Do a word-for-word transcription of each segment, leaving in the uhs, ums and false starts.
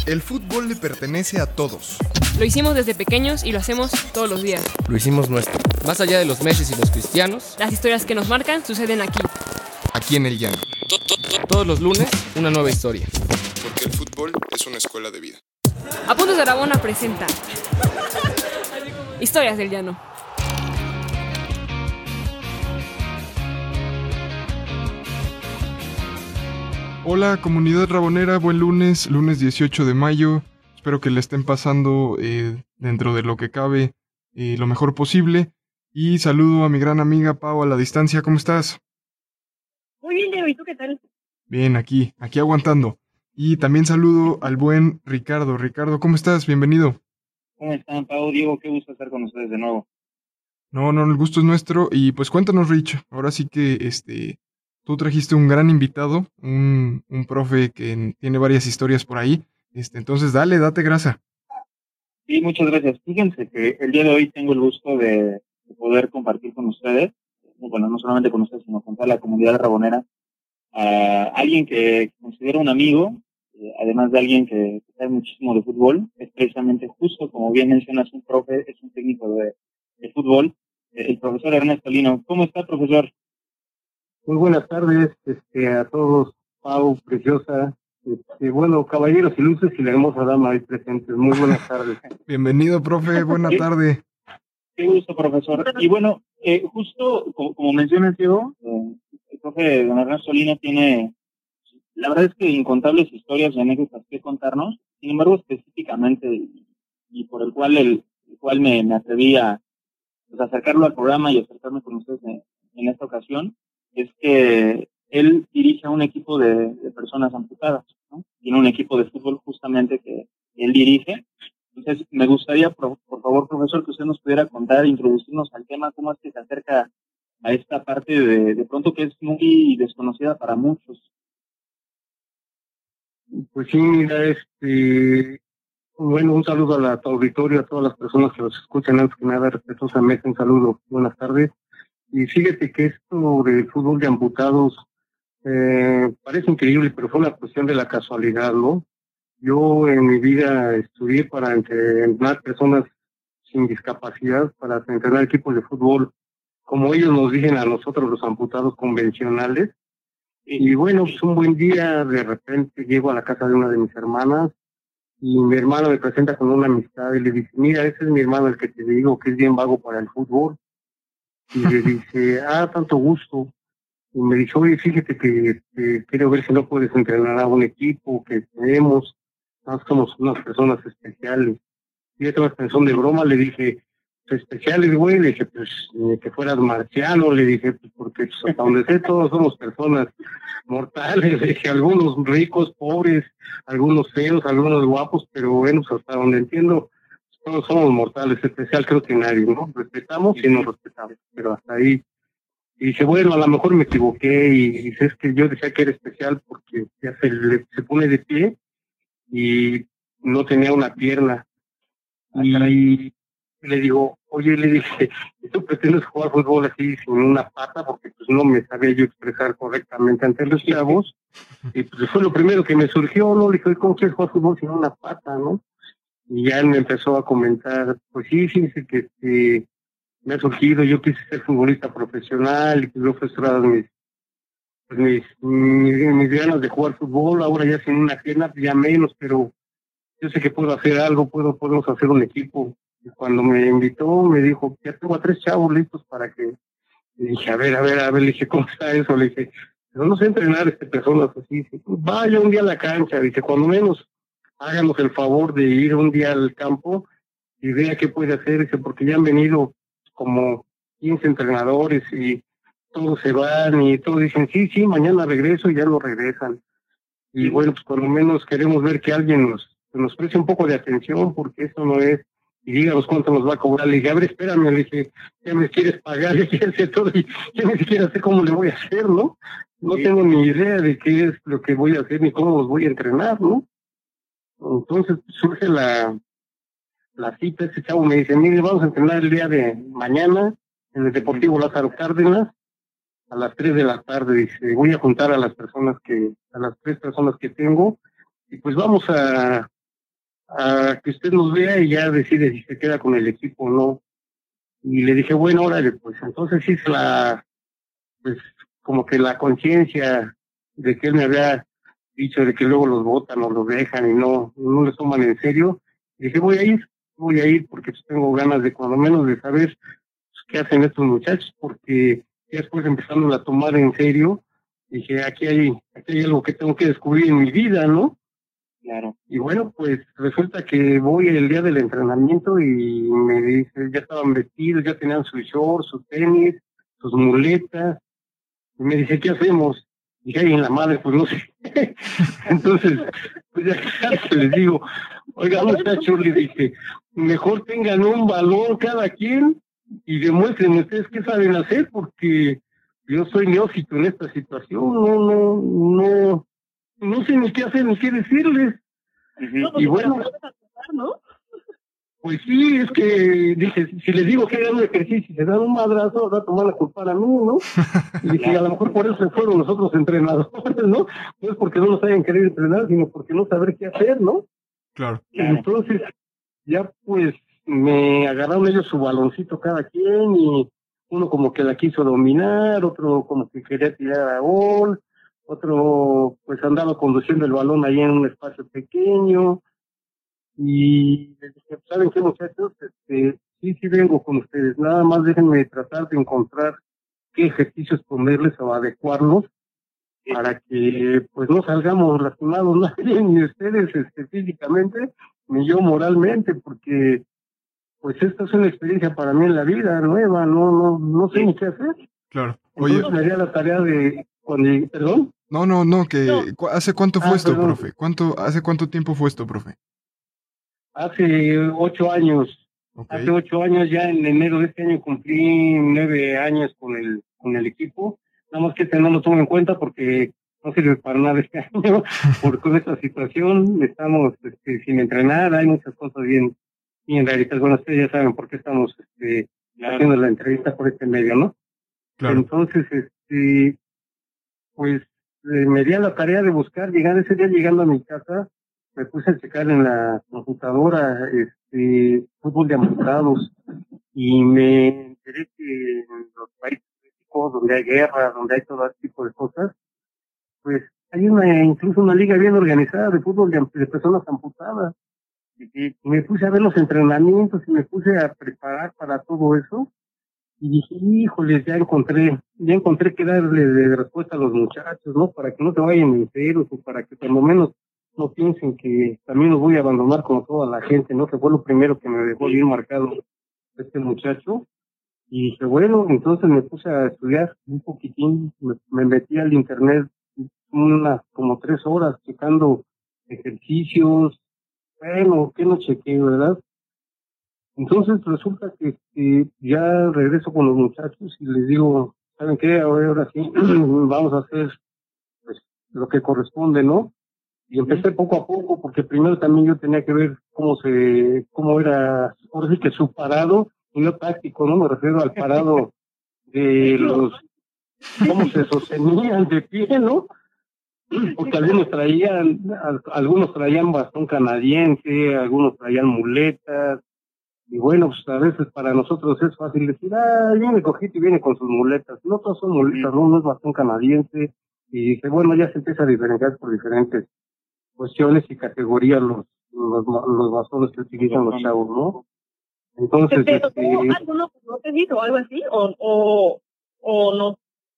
El fútbol le pertenece a todos. Lo hicimos desde pequeños y lo hacemos todos los días. Lo hicimos nuestro. Más allá de los Messi y los Cristianos, las historias que nos marcan suceden aquí. Aquí en El Llano. Todos los lunes, una nueva historia. Porque el fútbol es una escuela de vida. Apuntes de Aragona presenta Historias del Llano. Hola comunidad rabonera, buen lunes, lunes dieciocho de mayo. Espero que le estén pasando eh, dentro de lo que cabe eh, lo mejor posible. Y saludo a mi gran amiga Pau a la distancia, ¿cómo estás? Muy bien, Diego, ¿y tú qué tal? Bien, aquí, aquí aguantando. Y también saludo al buen Ricardo. Ricardo, ¿cómo estás? Bienvenido. ¿Cómo están, Pau? Diego, qué gusto estar con ustedes de nuevo. No, no, el gusto es nuestro. Y pues cuéntanos, Rich, ahora sí que este... tú trajiste un gran invitado, un, un profe que tiene varias historias por ahí. Este, entonces, dale, date grasa. Sí, muchas gracias. Fíjense que el día de hoy tengo el gusto de, de poder compartir con ustedes, bueno, no solamente con ustedes, sino con toda la comunidad rabonera, a alguien que considero un amigo, eh, además de alguien que, que sabe muchísimo de fútbol. Es precisamente justo, como bien mencionas, un profe, es un técnico de, de fútbol, eh, el profesor Ernesto Lino. ¿Cómo está, profesor? Muy buenas tardes este, a todos, Pau, preciosa, este, bueno, caballeros ilustres y la hermosa dama ahí presentes. Muy buenas tardes. Bienvenido, profe, buena tarde. Qué gusto, profesor. Y bueno, eh, justo como, como menciona Diego, eh, el profe don Ernesto Lino tiene, la verdad es que incontables historias y anécdotas que contarnos. Sin embargo, específicamente, y, y por el cual el, el cual me, me atreví a pues, acercarlo al programa y acercarme con ustedes en, en esta ocasión, es que él dirige a un equipo de, de personas amputadas, ¿no? Tiene un equipo de fútbol justamente que él dirige. Entonces, me gustaría, por, por favor, profesor, que usted nos pudiera contar, introducirnos al tema, cómo es que se acerca a esta parte de, de pronto que es muy desconocida para muchos. Pues sí, mira, este, bueno, un saludo a la, a tu auditorio, a todas las personas que nos escuchan, antes que nada, respetuosamente, un saludo, buenas tardes. Y fíjate que esto del fútbol de amputados eh, parece increíble, pero fue una cuestión de la casualidad, ¿no? Yo en mi vida estudié para entrenar personas sin discapacidad, para entrenar equipos de fútbol, como ellos nos dicen a nosotros los amputados convencionales. Y bueno, pues un buen día, de repente llego a la casa de una de mis hermanas y mi hermano me presenta con una amistad y le dice, mira, ese es mi hermano el que te digo que es bien vago para el fútbol. Y le dice, ah, tanto gusto. Y me dice, oye, fíjate que, que quiero ver si no puedes entrenar a un equipo que tenemos. Nosotros somos unas personas especiales. Y esta extensión de broma le dije, especiales, güey. Le dije, pues, ni que fueras marciano. Le dije, pues, porque pues, hasta donde sé, todos somos personas mortales. Le dije, algunos ricos, pobres, algunos feos, algunos guapos, pero bueno, pues, hasta donde entiendo, todos somos mortales, especial creo que nadie, ¿no? Respetamos y no respetamos, pero hasta ahí. Y dice, bueno, a lo mejor me equivoqué, y dice, es que yo decía que era especial porque ya se, le, se pone de pie y no tenía una pierna. Y le digo, oye, le dije, ¿tú pretendes jugar fútbol así sin una pata? Porque pues no me sabía yo expresar correctamente ante los chavos. Y pues fue lo primero que me surgió, ¿no? Le dije, ¿cómo quieres jugar fútbol sin una pata, no? Y ya él me empezó a comentar, pues sí, fíjense que este, me ha surgido, yo quise ser futbolista profesional y pues yo frustrado mis, pues mis, mis, mis ganas de jugar fútbol, ahora ya sin una pierna, ya menos, pero yo sé que puedo hacer algo, puedo, podemos hacer un equipo. Y cuando me invitó, me dijo, ya tengo a tres chavos listos para que, le dije, a ver, a ver, a ver, le dije, ¿cómo está eso? Le dije, pero no sé entrenar este personas así, dice, pues vaya un día a la cancha, dice, cuando menos háganos el favor de ir un día al campo y vea qué puede hacer, dice, porque ya han venido como quince entrenadores y todos se van y todos dicen, sí, sí, mañana regreso y ya no regresan. Y bueno, pues por lo menos queremos ver que alguien nos, nos preste un poco de atención, porque eso no es, y díganos cuánto nos va a cobrar. Le dije, a ver, espérame, le dije, ya me quieres pagar, ya quieres hacer todo, y ya ni siquiera sé cómo le voy a hacer, ¿no? No sí. tengo ni idea de qué es lo que voy a hacer ni cómo los voy a entrenar, ¿no? Entonces surge la, la cita, ese chavo me dice, mire, vamos a entrenar el día de mañana en el Deportivo Lázaro Cárdenas a las tres de la tarde. Dice, voy a juntar a las personas que, a las tres personas que tengo, y pues vamos a, a que usted nos vea y ya decide si se queda con el equipo o no. Y le dije, bueno, órale, pues entonces hice la, pues como que la conciencia de que él me había dicho de que luego los votan o los dejan y no, no les toman en serio. Y dije, voy a ir, voy a ir porque pues, tengo ganas de cuando menos de saber pues, qué hacen estos muchachos, porque ya después empezando a tomar en serio, dije, aquí hay, aquí hay algo que tengo que descubrir en mi vida, ¿no? Claro. Y bueno, pues resulta que voy el día del entrenamiento y me dice, ya estaban vestidos, ya tenían sus shorts, sus tenis, sus muletas. Y me dice, ¿qué hacemos? Dije, ay, en la madre, pues no sé. Entonces, pues ya les digo, oiga, muchachos, le dije, mejor tengan un balón cada quien y demuestren ustedes qué saben hacer, porque yo soy neófito en esta situación, no, no, no, no sé ni qué hacer ni qué decirles. Uh-huh. Y bueno, ¿no? pues sí, es que dije, si les digo que hagan un ejercicio y se dan un madrazo, va a tomar la culpa a mí, ¿no? Y dije, a lo mejor por eso se fueron los otros entrenadores, ¿no? No es porque no nos hayan querido entrenar, sino porque no saber qué hacer, ¿no? Claro. Entonces, ya pues me agarraron ellos su baloncito cada quien y uno como que la quiso dominar, otro como que quería tirar a gol, otro pues andaba conduciendo el balón ahí en un espacio pequeño. Y les dije, ¿saben qué, muchachos? Este, sí, sí vengo con ustedes, nada más déjenme tratar de encontrar qué ejercicios ponerles o adecuarlos para que pues no salgamos lastimados nadie, ni ustedes este, físicamente, ni yo moralmente, porque pues esta es una experiencia para mí en la vida nueva, no no no sé ni qué hacer. Claro. Oye, entonces me haría la tarea de, cuando, ¿perdón? No, no, no, que ¿cu- ¿hace cuánto fue Ah, esto, perdón. profe? ¿Cuánto, hace cuánto tiempo fue esto, profe? Hace ocho años. Ok. Hace ocho años, ya en enero de este año cumplí nueve años con el con el equipo. Nada más que este no lo tomo en cuenta porque no sirve para nada este año, porque con esta situación estamos este, sin entrenar, hay muchas cosas bien, bien realistas. Bueno, ustedes ya saben por qué estamos este, Claro. haciendo la entrevista por este medio, ¿no? Claro. Entonces, este, pues eh, me di a la tarea de buscar, llegar ese día llegando a mi casa, me puse a checar en la computadora este fútbol de amputados y me enteré que en los países críticos donde hay guerra, donde hay todo ese tipo de cosas, pues hay una incluso una liga bien organizada de fútbol de, de personas amputadas. Y, y me puse a ver los entrenamientos y me puse a preparar para todo eso y dije, híjoles, ya encontré, ya encontré que darle de respuesta a los muchachos, ¿no? Para que no se vayan enteros o para que por lo menos no piensen que también los voy a abandonar como toda la gente, ¿no? Que fue lo primero que me dejó bien marcado este muchacho. Y dije, bueno, entonces me puse a estudiar un poquitín, me, me metí al internet unas como tres horas checando ejercicios, bueno, que no chequé, ¿verdad? Entonces resulta que, que ya regreso con los muchachos y les digo, ¿saben qué? Ahora, ahora sí, vamos a hacer pues lo que corresponde, ¿no? Y empecé poco a poco, porque primero también yo tenía que ver cómo se, cómo era, ahora sí que su parado, y no táctico, ¿no? Me refiero al parado de los, cómo se sostenían de pie, ¿no? Porque algunos traían, algunos traían bastón canadiense, algunos traían muletas, y bueno, pues a veces para nosotros es fácil decir, ah, viene Cojito y viene con sus muletas. No todas son muletas, no, uno es bastón canadiense, y dice, bueno, ya se empieza a diferenciar por diferentes cuestiones y categorías los, los, los bastones que utilizan los chavos, ¿no? Entonces, ¿Pero este, tuvo alguno con prótesis o algo así? ¿O, o, o no?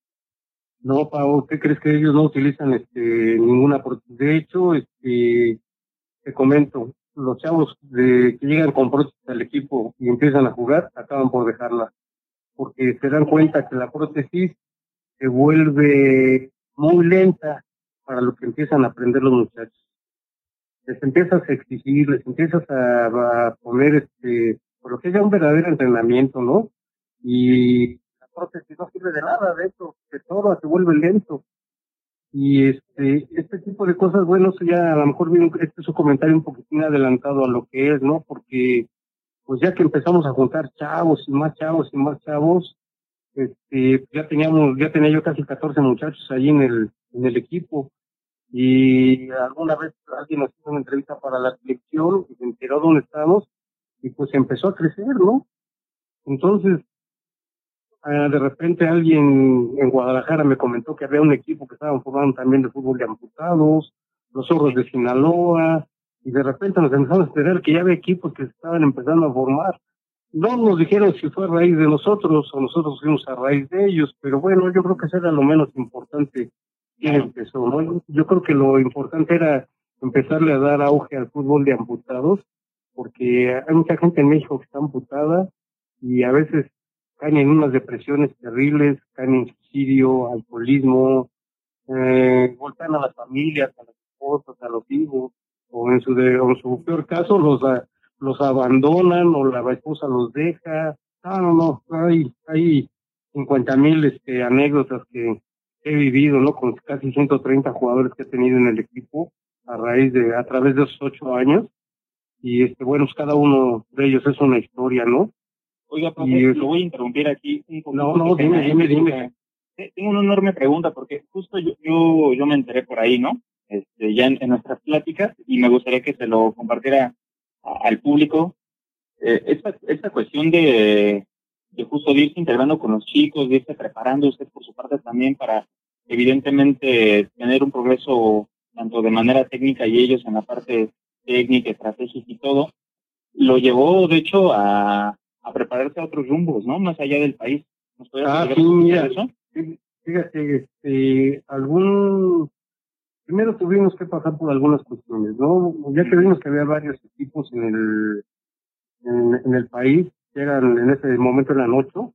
no, Pau, ¿qué crees que ellos no utilizan este ninguna prótesis? De hecho, este, te comento, los chavos de, que llegan con prótesis al equipo y empiezan a jugar, acaban por dejarla, porque se dan cuenta que la prótesis se vuelve muy lenta para lo que empiezan a aprender los muchachos. Les empiezas a exigir, les empiezas a, a poner este, por lo que es ya un verdadero entrenamiento, ¿no? Y la prótesis no sirve de nada, de eso, se todo se vuelve lento. Y este, este tipo de cosas, bueno, eso ya a lo mejor viene, este es un comentario un poquitín adelantado a lo que es, ¿no? Porque, pues ya que empezamos a juntar chavos y más chavos y más chavos, este, ya teníamos, ya tenía yo casi catorce muchachos ahí en el, en el equipo. Y alguna vez alguien nos hizo una entrevista para la selección y quedó donde estábamos y pues empezó a crecer, ¿no? Entonces, ah, de repente alguien en Guadalajara me comentó que había un equipo que estaban formando también de fútbol de amputados, los Zorros de Sinaloa, y de repente nos empezamos a enterar que ya había equipos que se estaban empezando a formar. No nos dijeron si fue a raíz de nosotros o nosotros fuimos a raíz de ellos, pero bueno, yo creo que eso era lo menos importante que empezó, ¿no? Yo creo que lo importante era empezarle a dar auge al fútbol de amputados, porque hay mucha gente en México que está amputada y a veces caen en unas depresiones terribles, caen en suicidio, alcoholismo, eh, golpean a las familias, a las esposas, a los hijos, o en su, de, o en su peor caso los a, los abandonan o la esposa los deja. No, no, no, hay, hay cincuenta mil este, anécdotas que he vivido, ¿no? Con casi ciento treinta jugadores que he tenido en el equipo a raíz de, a través de esos ocho años. Y este, bueno, pues cada uno de ellos es una historia, ¿no? Oiga, profe, Y, lo voy a interrumpir aquí un poco. No, no, dime, dime, dime. Tengo una enorme pregunta porque justo yo, yo, yo me enteré por ahí, ¿no? Este, ya en, en nuestras pláticas, y me gustaría que se lo compartiera a, al público. Eh, esta, esta cuestión de, de justo de irse integrando con los chicos, de irse preparando usted por su parte también para, evidentemente, tener un progreso tanto de manera técnica y ellos en la parte técnica, estratégica y todo, lo llevó, de hecho, a, a prepararse a otros rumbos, ¿no? Más allá del país. ¿Nos podrías Ah, explicar sí, un poco mira, de eso? fíjate, este, algún, primero tuvimos que pasar por algunas cuestiones, ¿no? Ya que vimos que había varios equipos en el, en, en el país, que eran, en ese momento eran ocho,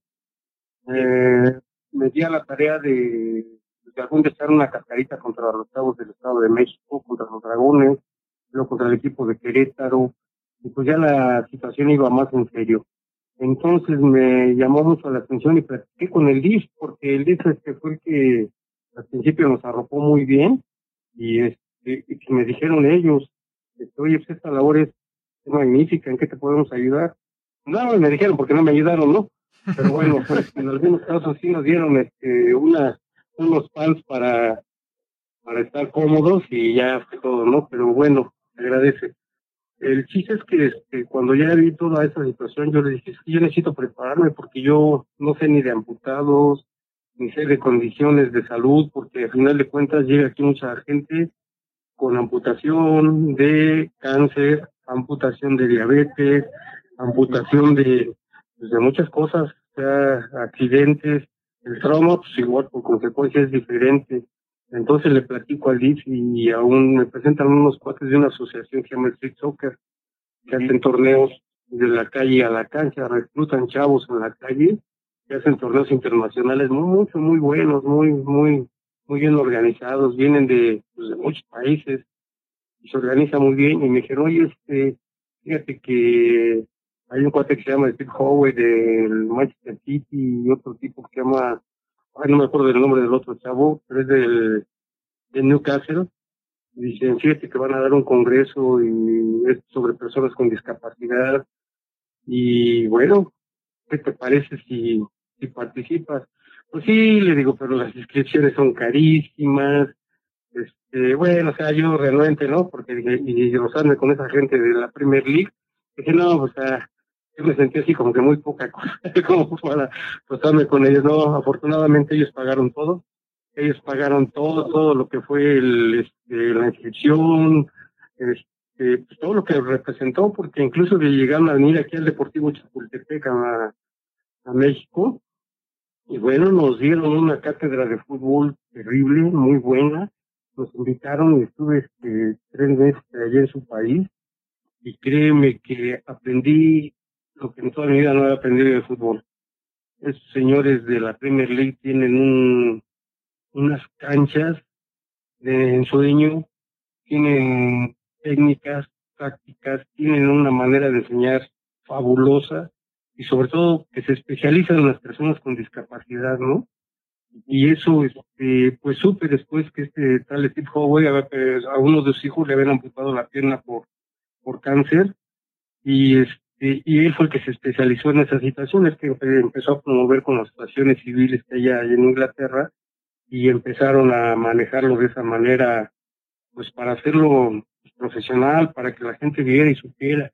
eh, me di a la tarea de, de algún día echar una cascarita contra los Chavos del Estado de México, contra los Dragones, luego contra el equipo de Querétaro, y pues ya la situación iba más en serio. Entonces me llamó mucho la atención y platiqué con el D I F, porque el D I F este fue el que al principio nos arropó muy bien, y este y que me dijeron ellos, este, oye, pues esta labor es, es magnífica, ¿en qué te podemos ayudar? No, me dijeron porque no me ayudaron, ¿no? Pero bueno, pues en algunos casos sí nos dieron este una, unos pants para, para estar cómodos y ya fue todo, ¿no? Pero bueno, agradece. El chiste es que este, cuando ya vi toda esa situación, yo le dije, es que yo necesito prepararme porque yo no sé ni de amputados, ni sé de condiciones de salud, porque al final de cuentas llega aquí mucha gente con amputación de cáncer, amputación de diabetes, amputación de, pues, de muchas cosas, o sea, accidentes. El trauma, pues igual, por consecuencia, es diferente. Entonces le platico al D I F y aún me presentan unos cuates de una asociación que se llama Street Soccer, que hacen torneos de la calle a la cancha, reclutan chavos en la calle, que hacen torneos internacionales muy, mucho, muy buenos, muy, muy, muy bien organizados, vienen de, pues, de muchos países y se organiza muy bien. Y me dijeron, oye, este, fíjate que hay un cuate que se llama Steve Howe del Manchester City y otro tipo que se llama, ay, no me acuerdo del nombre del otro chavo, pero es del de Newcastle. Dicen, fíjate que van a dar un congreso y es sobre personas con discapacidad. Y bueno, ¿qué te parece si, si participas? Pues sí, le digo, pero las inscripciones son carísimas. Este, bueno, o sea, yo renuente, ¿no? Porque dije, y rozarme con esa gente de la Premier League, dije, no, pues, o sea, yo me sentí así como que muy poca cosa, como para rozarme con ellos. No, afortunadamente ellos pagaron todo. Ellos pagaron todo, todo lo que fue el, este, la inscripción, este, pues todo lo que representó, porque incluso de llegaron a venir aquí al Deportivo Chapultepec a, a México, y bueno, nos dieron una cátedra de fútbol terrible, muy buena. Nos invitaron y estuve este, tres meses allá en su país, y créeme que aprendí lo que en toda mi vida no había aprendido de fútbol. Esos señores de la Premier League tienen un unas canchas de ensueño, tienen técnicas, tácticas, tienen una manera de enseñar fabulosa y sobre todo que se especializan en las personas con discapacidad, ¿no? Y eso, este, pues supe después que este tal Steve Howe a, a uno de sus hijos le habían amputado la pierna por, por cáncer y este y él fue el que se especializó en esas situaciones, que empezó a promover con las asociaciones civiles que hay allá en Inglaterra y empezaron a manejarlo de esa manera, pues para hacerlo profesional, para que la gente viera y supiera.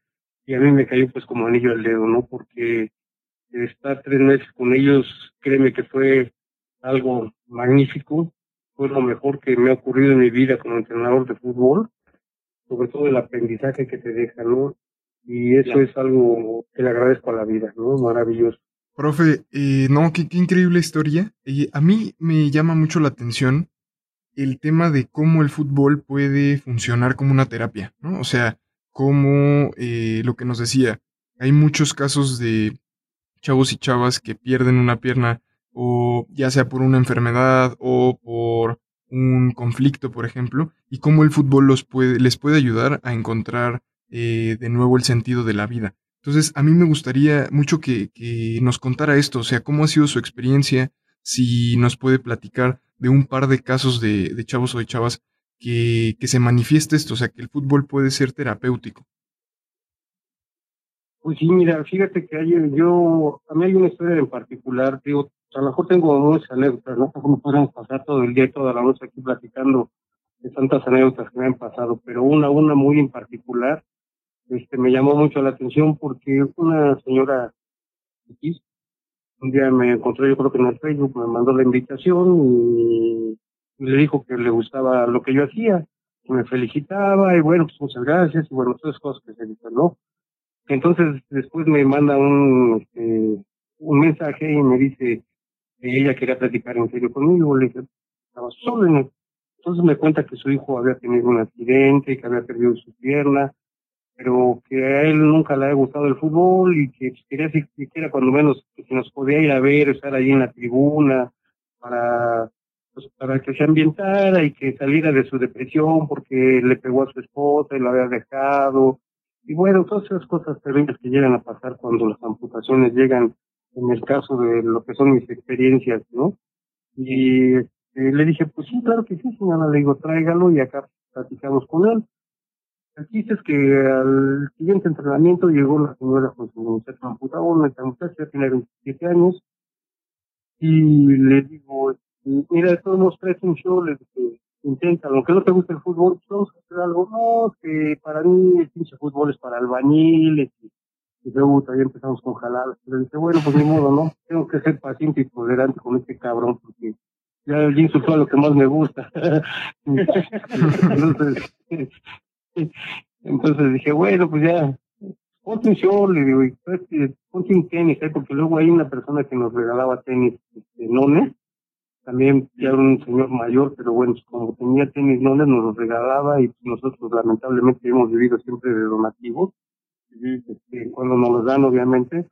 y a mí me cayó pues como anillo al dedo, ¿no? Porque estar tres meses con ellos, créeme que fue algo magnífico, fue lo mejor que me ha ocurrido en mi vida como entrenador de fútbol, sobre todo el aprendizaje que te deja, ¿no? Y eso es algo que le agradezco a la vida, ¿no? Maravilloso. Profe, eh, no, qué, qué increíble historia. Eh, a mí me llama mucho la atención el tema de cómo el fútbol puede funcionar como una terapia, ¿no? O sea, como eh, lo que nos decía, hay muchos casos de chavos y chavas que pierden una pierna, o ya sea por una enfermedad o por un conflicto, por ejemplo, y cómo el fútbol los puede, les puede ayudar a encontrar eh, de nuevo el sentido de la vida. Entonces, a mí me gustaría mucho que, que nos contara esto, o sea, cómo ha sido su experiencia, si nos puede platicar de un par de casos de, de chavos o de chavas que, que se manifieste esto, o sea, que el fútbol puede ser terapéutico. Pues sí, mira, fíjate que hay, yo, a mí hay una historia en particular, digo, a lo mejor tengo muchas anécdotas, ¿no? Como podemos pasar todo el día y toda la noche aquí platicando de tantas anécdotas que me han pasado, pero una, una muy en particular, este, me llamó mucho la atención porque una señora X, un día me encontró, yo creo que en el Facebook, me mandó la invitación y, y le dijo que le gustaba lo que yo hacía, que me felicitaba y bueno, pues muchas gracias y bueno, todas cosas que se dicen, ¿no? Entonces después me manda un, este, un mensaje y me dice que ella quería platicar en serio conmigo. Le dije, estaba solo en el... Entonces me cuenta que su hijo había tenido un accidente, que había perdido su pierna, pero que a él nunca le había gustado el fútbol y que quería siquiera cuando menos que si nos podía ir a ver, estar ahí en la tribuna para, pues, para que se ambientara y que saliera de su depresión porque le pegó a su esposa y lo había dejado. Y bueno, todas esas cosas terribles que llegan a pasar cuando las amputaciones llegan, en el caso de lo que son mis experiencias, ¿no? Y eh, le dije, pues sí, claro que sí, señora, le digo, tráigalo y acá platicamos con él. El chiste es que al siguiente entrenamiento llegó la señora con su muchacha amputada, esta muchacha tiene veintisiete años, y le digo, mira, de todos modos traes un show, le dije, intenta, aunque no te guste el fútbol, pues vamos a hacer algo, no, que para mí el pinche fútbol es para albañiles, y, y luego también empezamos con jaladas. Le dije, bueno, pues ni modo, ¿no? Tengo que ser paciente y tolerante con este cabrón, porque ya ya insultó a lo que más me gusta. entonces, entonces dije, bueno, pues ya, ponte un show, le digo, y ponte un tenis, ¿eh? Porque luego hay una persona que nos regalaba tenis, este, nones, también ya era un señor mayor, pero bueno, como tenía tenis nones, nos los regalaba y nosotros lamentablemente hemos vivido siempre de donativos, este, cuando nos los dan obviamente,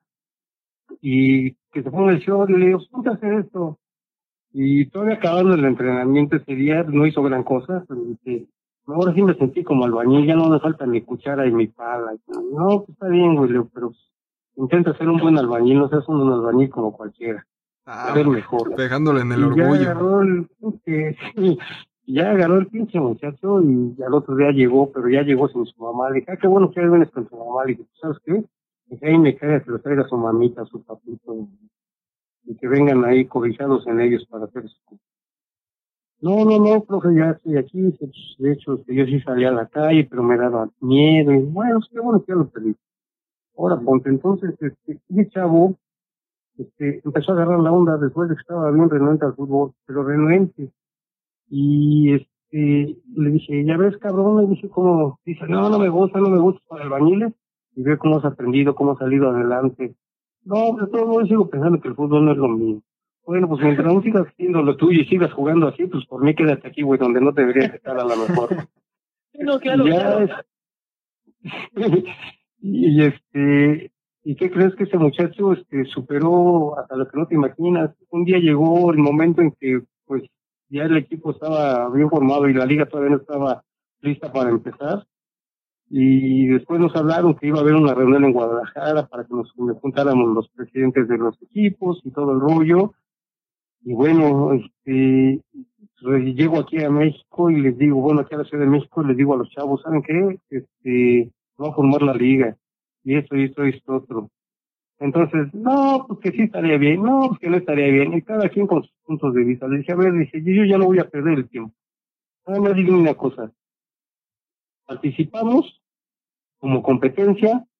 y que se ponga el show, y le digo, ponte a hacer esto. Y todavía acabando el entrenamiento ese día, no hizo gran cosa, pero dije, ahora sí me sentí como albañil, ya no me falta mi cuchara y mi pala. No, pues está bien, güey, pero intenta ser un buen albañil, no seas un albañil como cualquiera. Ah, ser mejor. Pegándole en el y orgullo. Ya agarró el, pinche, ya agarró el pinche muchacho y al otro día llegó, pero ya llegó sin su mamá. Le dije, ah, qué bueno que ya vienes con tu mamá. Le dije, ¿sabes qué? Dije, ahí me cae que los traiga su mamita, su papito, y que vengan ahí cobijados en ellos para hacer eso. No, no, no, profe, ya estoy aquí. De hecho, yo sí salía a la calle, pero me daba miedo. Y bueno, qué bueno que ya lo pedí. Ahora, ponte, entonces, este, ese chavo, este, empezó a agarrar la onda después de que estaba bien renuente al fútbol, pero renuente. Y, este, le dije, ya ves, cabrón, le dije, ¿cómo? Dice, no, no me gusta, no me gusta para albañiles. Y ve cómo has aprendido, cómo has salido adelante. No, de todo modo sigo pensando que el fútbol no es lo mío. Bueno, pues mientras no sigas haciendo lo tuyo y sigas jugando así, pues por mí quédate aquí, güey, donde no deberías estar a lo mejor. No, claro, y ya, claro. y este, ¿y qué crees que ese muchacho este superó hasta lo que no te imaginas? Un día llegó el momento en que, pues, ya el equipo estaba bien formado y la liga todavía no estaba lista para empezar. Y después nos hablaron que iba a haber una reunión en Guadalajara para que nos juntáramos los presidentes de los equipos y todo el rollo. Y bueno, este, llego aquí a México y les digo, bueno, aquí a la Ciudad de México, les digo a los chavos, ¿saben qué? Este, va a formar la liga, y esto, y esto, y esto, otro. Entonces, no, pues que sí estaría bien, no, pues que no estaría bien, y cada quien con sus puntos de vista. Les dije, a ver, dije, yo ya no voy a perder el tiempo. Nada más digo una cosa, participamos como competencia,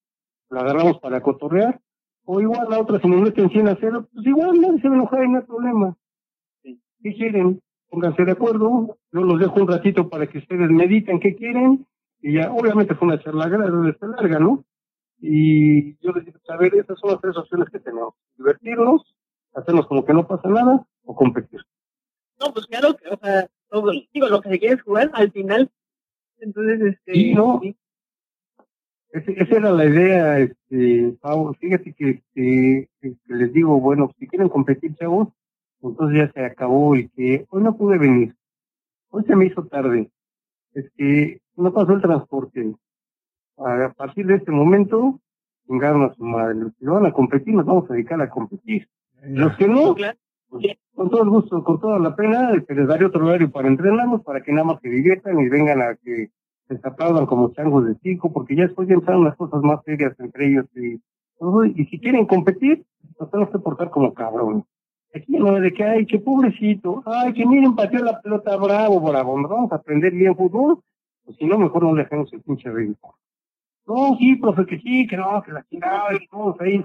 la agarramos para cotorrear, o igual la otra, si nos meten cien a cero, pues igual nadie se va a enojar y no hay problema. ¿Qué quieren? Pónganse de acuerdo, yo los dejo un ratito para que ustedes mediten qué quieren, y ya, obviamente fue una charla larga, ¿no? Y yo les digo, a ver, esas son las tres opciones que tenemos: divertirnos, hacernos como que no pasa nada, o competir. No, pues claro, o sea, todo, digo, lo que se quiere es jugar al final. Entonces, este... Y no, sí. ese, esa era la idea, este, Pau. Fíjate que, que, que les digo, bueno, si quieren competir, chavos, entonces ya se acabó y que hoy no pude venir. Hoy se me hizo tarde. Es que no pasó el transporte. A partir de este momento, chingaron a su madre. Los que van a competir, nos vamos a dedicar a competir. Los que no, Claro. pues, con todo el gusto, con toda la pena, que les daré otro horario para entrenarnos, para que nada más se diviertan y vengan a que se aplaudan como changos de circo, porque ya después ya empezaron las cosas más serias entre ellos. Y, y si quieren competir, nos tenemos que portar como cabrones. Aquí no es de que, ay, qué pobrecito, ay, que miren, pateó la pelota, bravo, bravo, ¿nos vamos a aprender bien fútbol? Pues si no, mejor no le dejemos el pinche ridículo. No, sí, profe, que sí, que no, que la chingada, y todos ahí.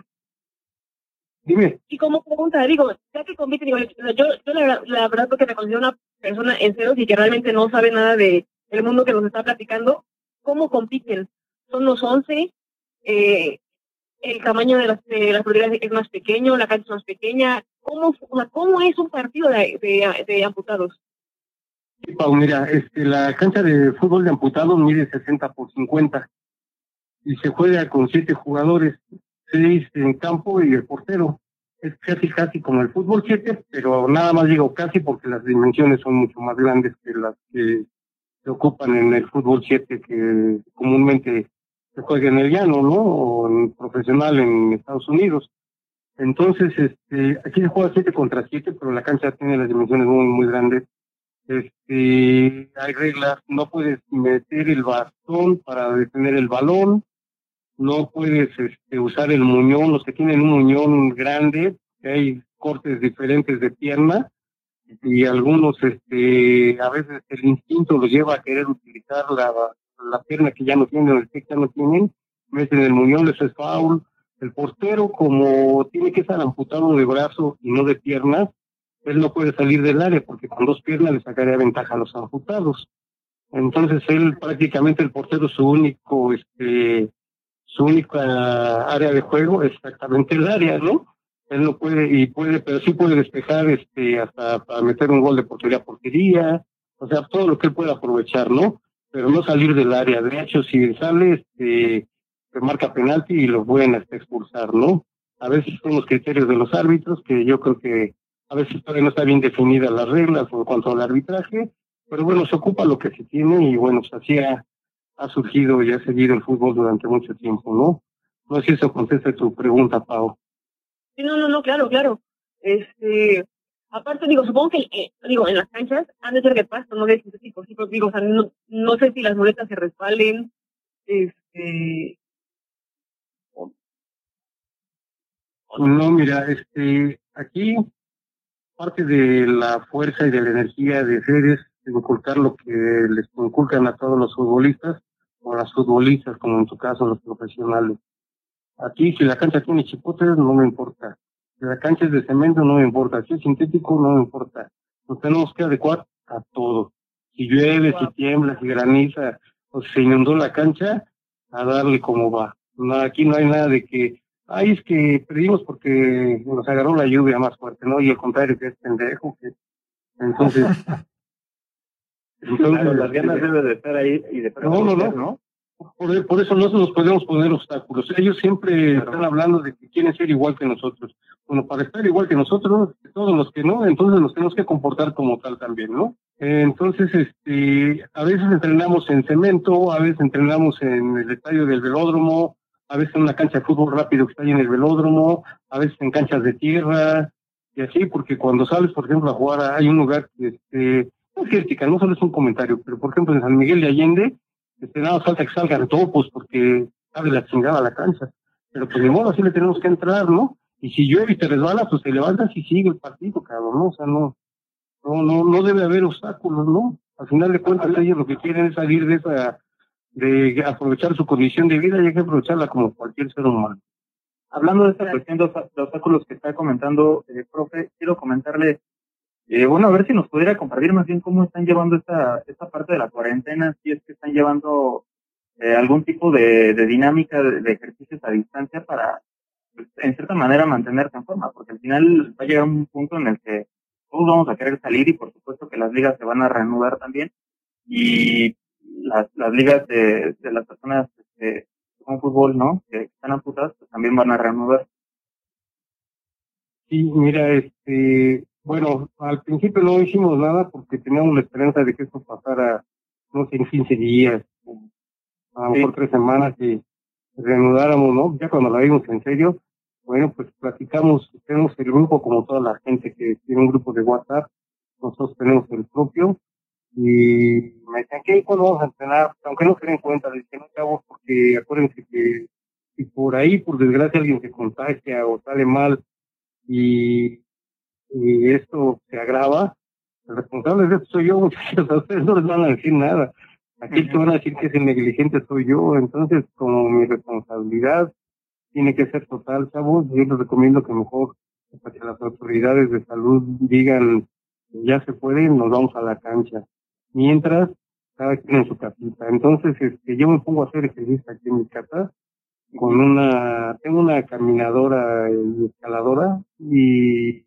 Dime. Y como pregunta, digo, ya que compite, digo, yo, yo la, la verdad porque me considero una persona en ceros y que realmente no sabe nada de el mundo que nos está platicando, ¿cómo compiten? ¿Son los once? Eh, ¿El tamaño de las, de las prioridades es más pequeño? ¿La cancha es más pequeña? ¿Cómo, o sea, ¿cómo es un partido de, de, de amputados? Sí, Pau, mira, este, la cancha de fútbol de amputados mide sesenta por cincuenta y se juega con siete jugadores, seis en campo y el portero. Es casi casi como el fútbol siete, pero nada más digo casi porque las dimensiones son mucho más grandes que las que se ocupan en el fútbol siete, que comúnmente se juega en el llano, ¿no? O en profesional en Estados Unidos. Entonces, este, aquí se juega siete contra siete, pero la cancha tiene las dimensiones muy, muy grandes. Este, hay reglas, no puedes meter el bastón para detener el balón, no puedes este, usar el muñón, los que tienen un muñón grande, que hay cortes diferentes de pierna, y algunos, este, a veces el instinto los lleva a querer utilizar la, la pierna que ya no tienen, el pie que ya no tienen, meten el muñón, eso es foul. El portero, como tiene que estar amputado de brazo y no de piernas, él no puede salir del área porque con dos piernas le sacaría ventaja a los amputados. Entonces él prácticamente, el portero, su único, este, su única área de juego es exactamente el área, ¿no? Él no puede, y puede, pero sí puede despejar, este, hasta para meter un gol de portería a portería, o sea, todo lo que él pueda aprovechar, ¿no? Pero no salir del área. De hecho, si sale, este, se marca penalti y lo pueden hasta expulsar, ¿no? A veces son los criterios de los árbitros, que yo creo que a veces todavía no está bien definidas las reglas en cuanto al arbitraje, pero bueno, se ocupa lo que se tiene y bueno, pues así ha, ha surgido y ha seguido el fútbol durante mucho tiempo, ¿no? No sé si eso contesta tu pregunta, Pau. Sí, no, no, no, claro, claro. Este, aparte, digo, supongo que, eh, digo, en las canchas han de ser de pasto, no de sintético, sí, pero digo, o sea, no, no sé si las muletas se respalen, este... No, mira, este, aquí parte de la fuerza y de la energía de hacer es inculcar lo que les inculcan a todos los futbolistas, o las futbolistas, como en tu caso los profesionales. Aquí, si la cancha tiene chipotes, no me importa. Si la cancha es de cemento, no me importa. Si es sintético, no me importa. Nos tenemos que adecuar a todo. Si llueve, si tiembla, si graniza, o si se inundó la cancha, a darle como va. No, aquí no hay nada de que, ay, es que perdimos porque nos agarró la lluvia más fuerte, ¿no? Y al contrario, que es pendejo, que... Entonces... entonces claro, las ganas deben de estar ahí y de no, no, no, ¿no? Por, por eso no nos podemos poner obstáculos. Ellos siempre claro. están hablando de que quieren ser igual que nosotros. Bueno, para estar igual que nosotros, todos los que no, entonces nos tenemos que comportar como tal también, ¿no? Entonces, este, a veces entrenamos en cemento, a veces entrenamos en el estadio del velódromo, a veces en una cancha de fútbol rápido que está ahí en el velódromo, a veces en canchas de tierra, y así, porque cuando sales, por ejemplo, a jugar, hay un lugar que, este, no es crítica, no solo es un comentario, pero por ejemplo en San Miguel de Allende, este, nada falta que salgan topos porque abre la chingada la cancha. Pero pues de modo así le tenemos que entrar, ¿no? Y si llueve y te resbalas, pues te levantas y sigue el partido, cabrón, ¿no? O sea, no, no, no, no debe haber obstáculos, ¿no? Al final de cuentas ellos lo que quieren es salir de esa, de aprovechar su condición de vida y hay que aprovecharla como cualquier ser humano. Hablando de esta cuestión de, obs- de obstáculos que está comentando, eh, profe, quiero comentarle, eh, bueno, a ver si nos pudiera compartir más bien cómo están llevando esta, esta parte de la cuarentena, si es que están llevando eh, algún tipo de, de dinámica de, de ejercicios a distancia para, pues, en cierta manera, mantenerse en forma, porque al final va a llegar un punto en el que todos vamos a querer salir y por supuesto que las ligas se van a reanudar también y las, las ligas de, de las personas este, con fútbol, ¿no? Que están amputadas, pues también van a reanudar. Sí, mira, este, bueno, al principio no hicimos nada porque teníamos la esperanza de que esto pasara, no sé, en quince días, a lo mejor Sí. tres semanas y reanudáramos, ¿no? Ya cuando la vimos en serio, bueno, pues platicamos, tenemos el grupo como toda la gente que tiene un grupo de WhatsApp, nosotros tenemos el propio, y me decían que cuando vamos a entrenar, aunque no se den cuenta, les dije, no, chavos, porque acuérdense que si por ahí, por desgracia, alguien se contagia o sale mal y, y esto se agrava, el responsable de esto soy yo, muchachos, a ustedes no les van a decir nada. Aquí el que van a decir que es el negligente soy yo, entonces como mi responsabilidad tiene que ser total, chavos, yo les recomiendo que mejor hasta que las autoridades de salud digan que ya se puede, nos vamos a la cancha. Mientras, cada quien en su casita. Entonces, este, yo me pongo a hacer ejercicio aquí en mi casa, con una, tengo una caminadora y escaladora, y,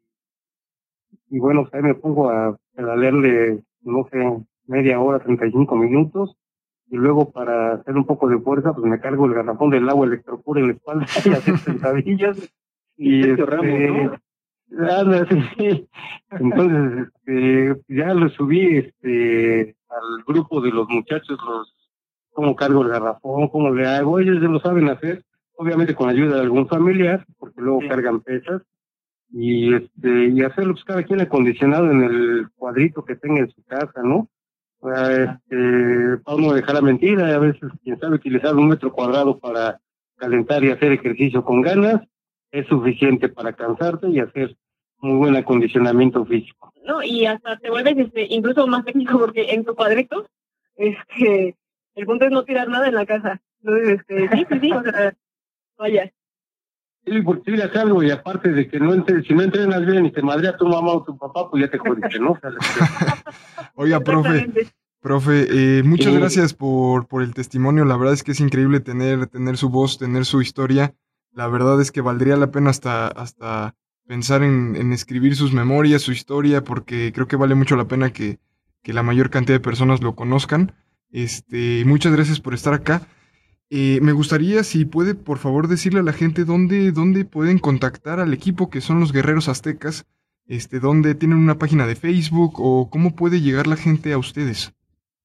y bueno, o sea, me pongo a pedalearle, no sé, media hora, treinta y cinco minutos, y luego para hacer un poco de fuerza, pues me cargo el garrafón del agua electropura en la espalda y hacer sentadillas, y Sergio este, Ramos, ¿no? anda, sí. Entonces, este, ya lo subí, este, al grupo de los muchachos, los, cómo cargo el garrafón, cómo le hago, ellos ya lo saben hacer, obviamente con ayuda de algún familiar, porque luego Sí. cargan pesas, y este, y hacerlo pues cada quien acondicionado en el cuadrito que tenga en su casa, ¿no? O sea, este, para no dejar la mentira, a veces quien sabe utilizar un metro cuadrado para calentar y hacer ejercicio con ganas, es suficiente para cansarte y hacer muy buen acondicionamiento físico. No, y hasta te vuelves este, incluso más técnico porque en tu cuadrito, este, el punto es no tirar nada en la casa. Entonces, este, sí, sí, sí, o sea, vaya. Sí, porque tiras algo y aparte de que no entre, si no entrenas bien y te madrea tu mamá o tu papá, pues ya te jodiste, ¿no? O sea, Oiga, profe, Exactamente. profe, eh, muchas Sí. gracias por, por el testimonio. La verdad es que es increíble tener, tener su voz, tener su historia. La verdad es que valdría la pena hasta, hasta pensar en, en escribir sus memorias, su historia, porque creo que vale mucho la pena que, que la mayor cantidad de personas lo conozcan. Este, muchas gracias por estar acá. Eh, me gustaría, si puede, por favor, decirle a la gente dónde, dónde pueden contactar al equipo que son los Guerreros Aztecas, este, dónde tienen una página de Facebook o cómo puede llegar la gente a ustedes.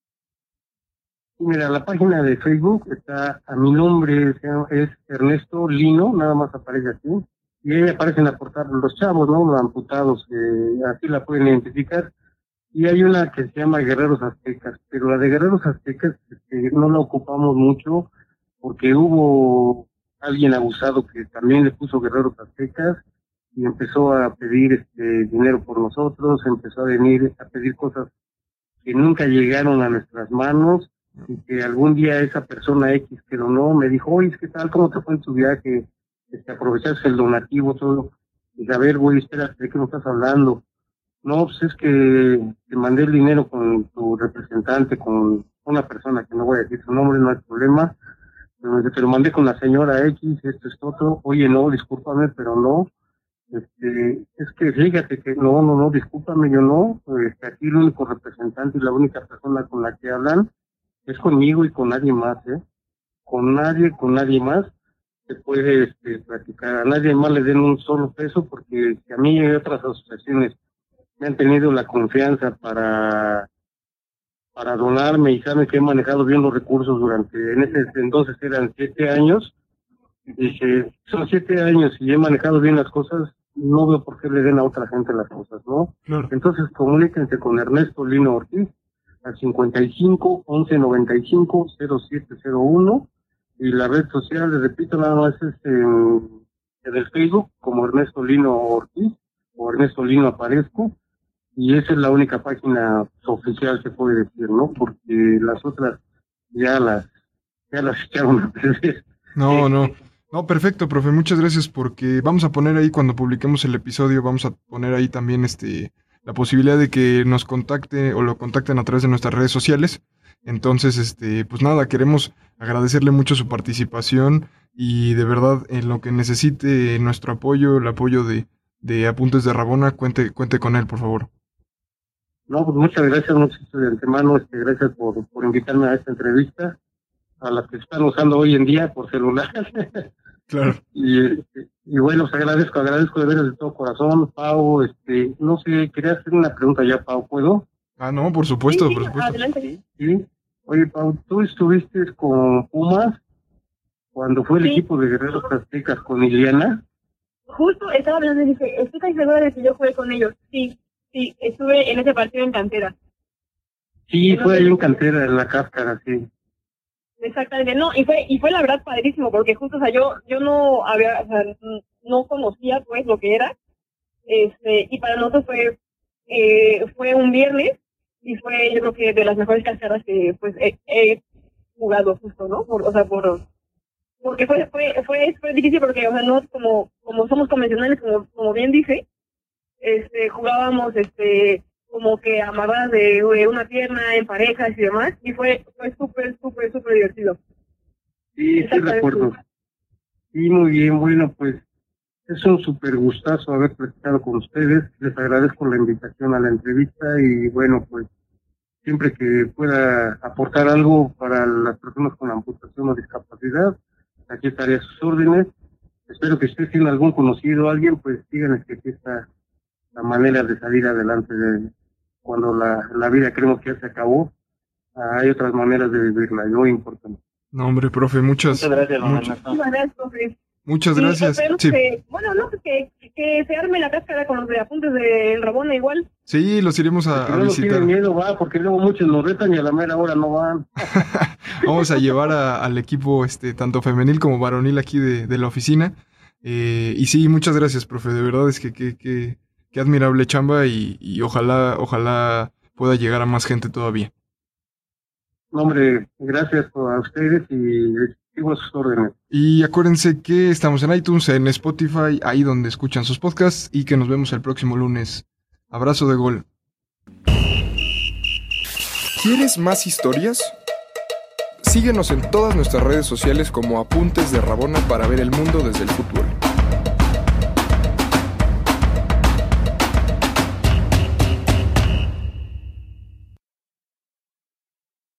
mira, la página de Facebook está a mi nombre, se llama- es Ernesto Lino, nada más aparece así, y ahí aparecen la portada los chavos, ¿no? Los amputados, eh, así la pueden identificar. Y hay una que se llama Guerreros Aztecas, pero la de Guerreros Aztecas este, no la ocupamos mucho porque hubo alguien abusado que también le puso Guerreros Aztecas y empezó a pedir este dinero por nosotros, empezó a venir a pedir cosas que nunca llegaron a nuestras manos y que algún día esa persona X que donó me dijo, oye, ¿qué tal? ¿Cómo te fue en tu viaje? Este, aprovechaste el donativo, todo. Y dije, a ver, güey, espérate, ¿de qué me estás hablando? No, pues es que te mandé el dinero con tu representante, con una persona que no voy a decir su nombre, no hay problema. Pero te lo mandé con la señora X, esto es otro. Oye, no, discúlpame, pero no. Este, es que fíjate que no, no, no, discúlpame, yo no. Este, aquí el único representante y la única persona con la que hablan es conmigo y con nadie más, ¿eh? Con nadie, con nadie más se puede este, platicar. A nadie más le den un solo peso porque si a mí y otras asociaciones me han tenido la confianza para para donarme y saben que he manejado bien los recursos durante, en ese entonces eran siete años, dice, son siete años y he manejado bien las cosas, no veo por qué le den a otra gente las cosas, ¿no? Claro. Entonces comuníquense con Ernesto Lino Ortiz al cincuenta y cinco, once noventa y cinco, cero siete cero uno y la red social, les repito, nada más es en, en el Facebook como Ernesto Lino Ortiz o Ernesto Lino Aparezco. Y esa es la única página oficial, se puede decir, ¿no? Porque las otras ya las ya las echaron a perder. No, no. No, perfecto, profe. Muchas gracias porque vamos a poner ahí cuando publiquemos el episodio, vamos a poner ahí también este la posibilidad de que nos contacte o lo contacten a través de nuestras redes sociales. Entonces, este, pues nada, queremos agradecerle mucho su participación y de verdad en lo que necesite nuestro apoyo, el apoyo de, de Apuntes de Rabona, cuente, cuente con él, por favor. No, pues muchas gracias, muchas de antemano, este, gracias por, por invitarme a esta entrevista, a las que están usando hoy en día por celular. Claro. Y, y bueno, os agradezco, agradezco de veras de todo corazón, Pau, este, no sé, quería hacer una pregunta ya, Pau, ¿puedo? Ah, no, por supuesto, Sí, por sí, supuesto. adelante. Sí. Oye, Pau, ¿tú estuviste con Pumas cuando fue el Sí. equipo de Guerreros Aztecas con Iliana? Justo estaba hablando y dije, estoy casi segura de que yo jugué con ellos. Sí, sí, estuve en ese partido en cantera. Sí, fue ahí en cantera, en la cáscara, sí. Exactamente, no, y fue, y fue la verdad padrísimo, porque justo, o sea, yo, yo no había, o sea, no conocía pues lo que era, este, y para nosotros fue, eh, fue un viernes, y fue, yo creo que de las mejores cascadas que, pues, he, he jugado justo, ¿no? Por, o sea, por, porque fue, fue, fue, fue difícil porque, o sea, no, como, como somos convencionales, como, como bien dice, este, jugábamos, este, como que amarradas de, de una pierna en parejas y demás, y fue fue súper, súper, súper divertido. Sí, sí recuerdo. Sí, muy bien, bueno, pues es un súper gustazo haber platicado con ustedes, les agradezco la invitación a la entrevista y bueno, pues siempre que pueda aportar algo para las personas con amputación o discapacidad, aquí estaré a sus órdenes. Espero que ustedes tienen algún conocido, alguien, pues díganles que aquí está la manera de salir adelante de cuando la, la vida creemos que ya se acabó. Hay otras maneras de vivirla, es muy importante. No, hombre, profe, muchas, Muchas gracias, don muchas, Ernesto. Muchas gracias, profe. muchas Y gracias. esperemos Sí, que, bueno, no, pues que, que se arme la cáscara con los de Apuntes de Rabona igual. sí, los iremos a, Que a no nos visitar. tienen miedo, va, porque luego muchos nos retan y a la mera hora no van. Vamos a llevar a- al equipo este tanto femenil como varonil aquí de, de la oficina. Eh, y sí, muchas gracias, profe. De verdad es que qué que, que admirable chamba y, y ojalá, ojalá pueda llegar a más gente todavía. No, hombre, gracias a ustedes y sigo a sus órdenes. Y acuérdense que estamos en iTunes, en Spotify, ahí donde escuchan sus podcasts y que nos vemos el próximo lunes. Abrazo de gol. ¿Quieres más historias? Síguenos en todas nuestras redes sociales como Apuntes de Rabona para ver el mundo desde el fútbol.